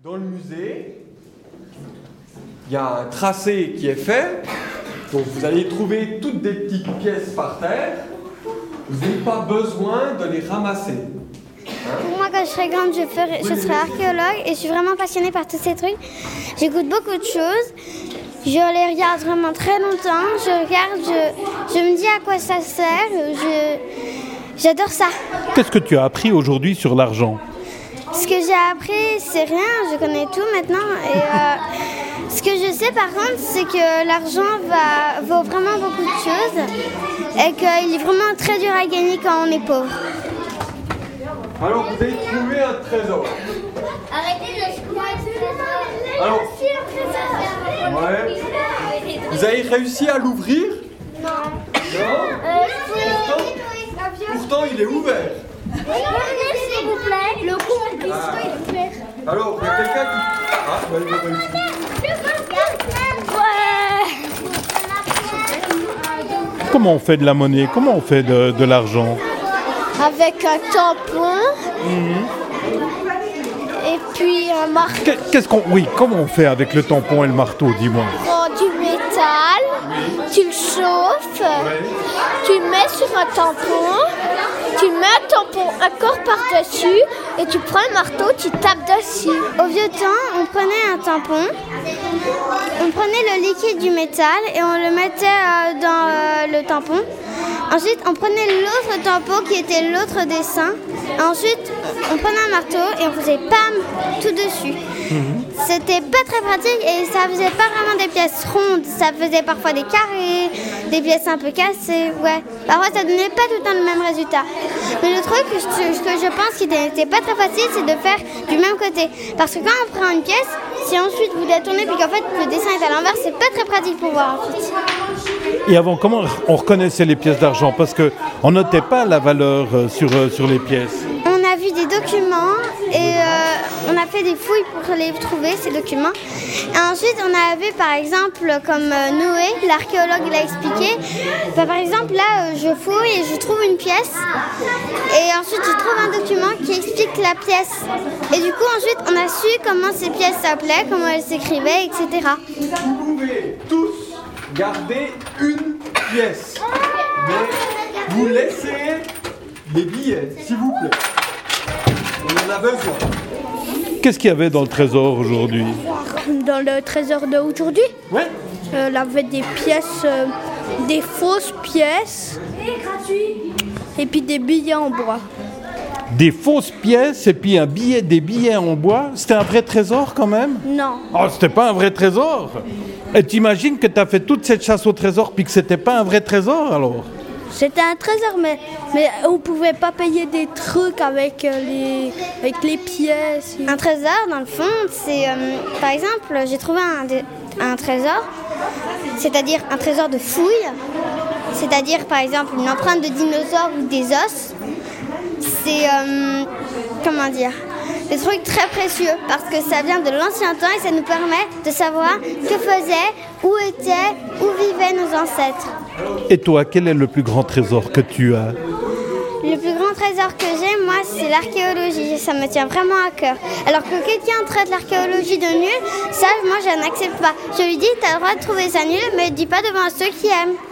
Dans le musée, il y a un tracé qui est fait. Donc vous allez trouver toutes des petites pièces par terre. Vous n'avez pas besoin de les ramasser. Pour moi, quand je serai grande, je serai archéologue et je suis vraiment passionnée par tous ces trucs. J'écoute beaucoup de choses. Je les regarde vraiment très longtemps. Je me dis à quoi ça sert. J'adore ça. Qu'est-ce que tu as appris aujourd'hui sur l'argent ? Ce que j'ai appris, c'est rien. Je connais tout maintenant. Et ce que je sais par contre, c'est que l'argent vaut vraiment beaucoup de choses et qu'il est vraiment très dur à gagner quand on est pauvre. Alors vous avez trouvé un trésor. Arrêtez de trouver un trésor. Alors, ouais. Vous avez réussi à l'ouvrir ? Non. Non ? Pourtant, il est ouvert. S'il vous plaît. Le coup, est ouvert. Alors, il y a quelqu'un qui... Ah, bah, il a réussi. Comment on fait de la monnaie ? Comment on fait de l'argent ? Avec un tampon et puis un marteau. Comment on fait avec le tampon et le marteau, dis-moi ? Tu prends du métal, tu le chauffes, tu le mets sur un tampon, tu mets un tampon encore par-dessus et tu prends le marteau, tu tapes dessus. Au vieux temps, on prenait un tampon, on prenait le liquide du métal et on le mettait dans le tampon. Ensuite, on prenait l'autre tampon qui était l'autre dessin. Ensuite, on prenait un marteau et on faisait pam tout dessus. C'était pas très pratique et ça faisait pas vraiment des pièces rondes. Ça faisait parfois des carrés, des pièces un peu cassées. Ouais. Parfois, ça donnait pas tout le temps le même résultat. Mais le truc que je pense qui n'était pas très facile, c'est de faire du même côté. Parce que quand on prend une pièce, si ensuite vous la tournez puis qu'en fait le dessin est à l'envers, c'est pas très pratique pour voir en fait. Et avant, comment on reconnaissait les pièces d'argent ? Parce qu'on notait pas la valeur sur les pièces. On a vu des documents et on a fait des fouilles pour les trouver, ces documents. Et ensuite, on a vu par exemple, comme Noé, l'archéologue l'a expliqué, par exemple là, je fouille et je trouve une pièce. Et ensuite, je trouve un document qui explique la pièce. Et du coup, ensuite, on a su comment ces pièces s'appelaient, comment elles s'écrivaient, etc. Vous pouvez tous garder une pièce. Mais vous laissez les billets, s'il vous plaît. On en a besoin. Qu'est-ce qu'il y avait dans le trésor aujourd'hui ? Dans le trésor d'aujourd'hui, Ouais. il y avait des pièces, des fausses pièces et puis des billets en bois. Des fausses pièces et puis des billets en bois ? C'était un vrai trésor quand même ? Non. Oh, c'était pas un vrai trésor ? Et t'imagines que t'as fait toute cette chasse au trésor puis que c'était pas un vrai trésor alors ? C'était un trésor, mais on pouvait pas payer des trucs avec les pièces. Un trésor, dans le fond, c'est... par exemple, j'ai trouvé un trésor, c'est-à-dire un trésor de fouilles, c'est-à-dire, par exemple, une empreinte de dinosaure ou des os. C'est... comment dire ? Des trucs très précieux, parce que ça vient de l'ancien temps et ça nous permet de savoir que faisaient, où étaient, où vivaient nos ancêtres. Et toi, quel est le plus grand trésor que tu as ? Le plus grand trésor que j'ai, moi, c'est l'archéologie. Ça me tient vraiment à cœur. Alors que quelqu'un traite l'archéologie de nul, ça, moi, je n'accepte pas. Je lui dis, t'as le droit de trouver ça nul, mais dis pas devant ceux qui aiment.